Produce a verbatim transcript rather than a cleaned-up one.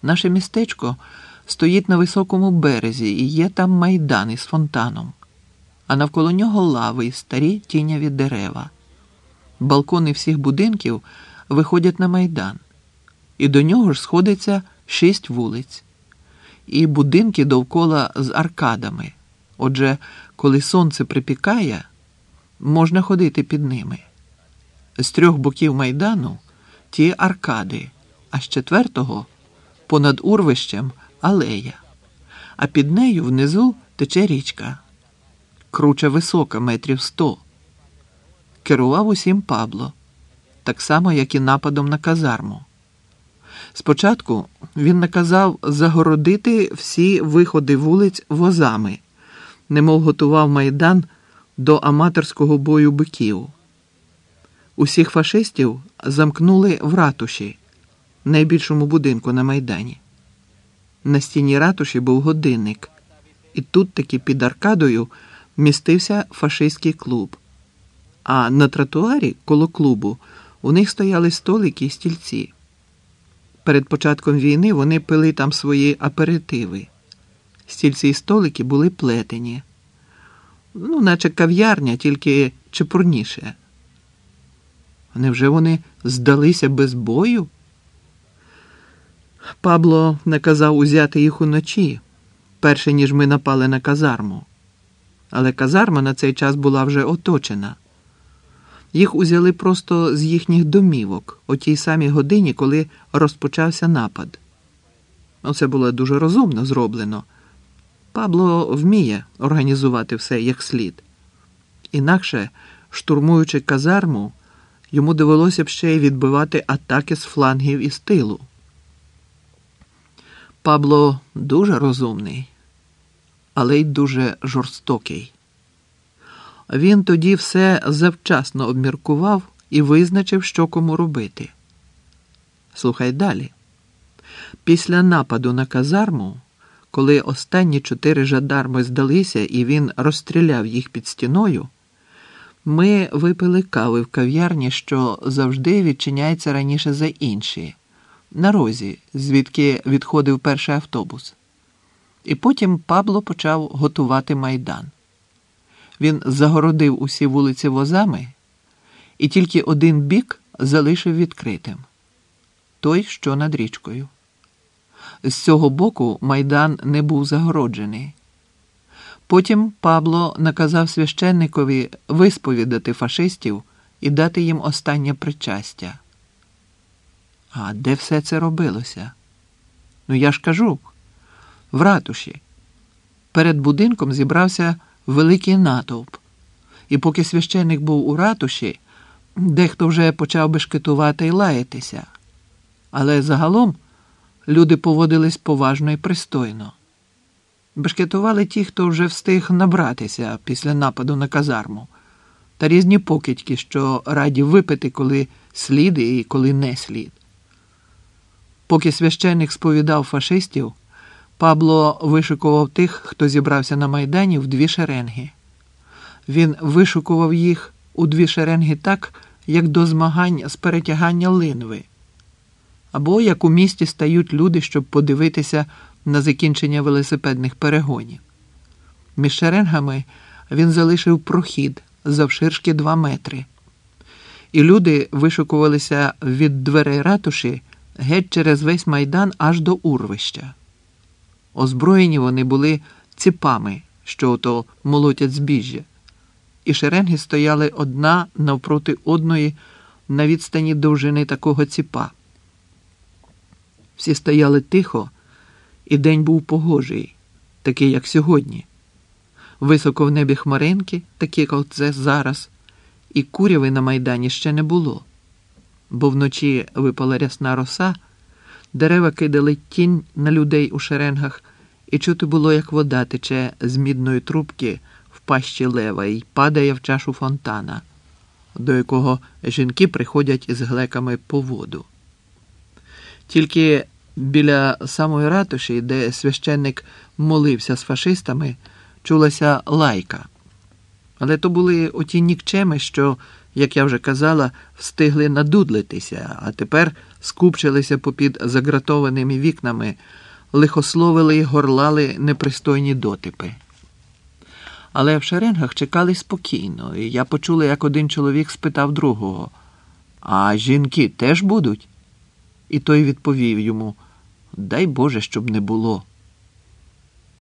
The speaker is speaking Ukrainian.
Наше містечко стоїть на високому березі і є там майдан із фонтаном, а навколо нього лави і старі тіняві дерева. Балкони всіх будинків виходять на майдан, і до нього ж сходиться шість вулиць. І будинки довкола з аркадами. Отже, коли сонце припікає, можна ходити під ними. З трьох боків майдану ті аркади, а з четвертого понад урвищем алея, а під нею внизу тече річка. Круча висока, метрів сто. Керував усім Пабло, так само, як і нападом на казарму. Спочатку він наказав загородити всі виходи вулиць возами, немов готував майдан до аматорського бою биків. Усіх фашистів замкнули в ратуші, найбільшому будинку на майдані. На стіні ратуші був годинник, і тут таки під аркадою містився фашистський клуб. А на тротуарі коло клубу у них стояли столики і стільці. Перед початком війни вони пили там свої аперитиви. Стільці і столики були плетені. Ну, наче кав'ярня, тільки чепурніше. Невже вони здалися без бою? Пабло наказав узяти їх уночі, перше, ніж ми напали на казарму. Але казарма на цей час була вже оточена. Їх узяли просто з їхніх домівок, о тій самій годині, коли розпочався напад. Це було дуже розумно зроблено. Пабло вміє організувати все як слід. Інакше, штурмуючи казарму, йому довелося б ще й відбивати атаки з флангів і з тилу. Пабло дуже розумний, але й дуже жорстокий. Він тоді все завчасно обміркував і визначив, що кому робити. Слухай далі. Після нападу на казарму, коли останні чотири жандарми здалися і він розстріляв їх під стіною, ми випили кави в кав'ярні, що завжди відчиняється раніше за інші, на розі, звідки відходив перший автобус. І потім Пабло почав готувати майдан. Він загородив усі вулиці возами і тільки один бік залишив відкритим. Той, що над річкою. З цього боку майдан не був загороджений. Потім Пабло наказав священникові висповідати фашистів і дати їм останнє причастя. А де все це робилося? Ну я ж кажу, в ратуші. Перед будинком зібрався великий натовп. І поки священник був у ратуші, дехто вже почав бешкетувати і лаятися. Але загалом люди поводились поважно і пристойно. Бешкетували ті, хто вже встиг набратися після нападу на казарму, та різні покидьки, що раді випити, коли слід і коли не слід. Поки священник сповідав фашистів, Пабло вишикував тих, хто зібрався на майдані, в дві шеренги. Він вишикував їх у дві шеренги так, як до змагань з перетягання линви. Або як у місті стають люди, щоб подивитися на закінчення велосипедних перегонів. Між шеренгами він залишив прохід завширшки два метри. І люди вишикувалися від дверей ратуші геть через весь майдан аж до урвища. Озброєні вони були ціпами, що ото молотять збіжжя. І шеренги стояли одна навпроти одної на відстані довжини такого ціпа. Всі стояли тихо, і день був погожий, такий, як сьогодні. Високо в небі хмаринки, такі, як це зараз, і куряви на майдані ще не було. Бо вночі випала рясна роса, дерева кидали тінь на людей у шеренгах, і чути було, як вода тече з мідної трубки в пащі лева і падає в чашу фонтана, до якого жінки приходять із глеками по воду. Тільки біля самої ратуші, де священник молився з фашистами, чулася лайка. Але то були оті нікчеми, що, як я вже казала, встигли надудлитися, а тепер скупчилися попід загратованими вікнами, лихословили й горлали непристойні дотипи. Але в шеренгах чекали спокійно, і я почула, як один чоловік спитав другого: «А жінки теж будуть?» І той відповів йому: «Дай Боже, щоб не було».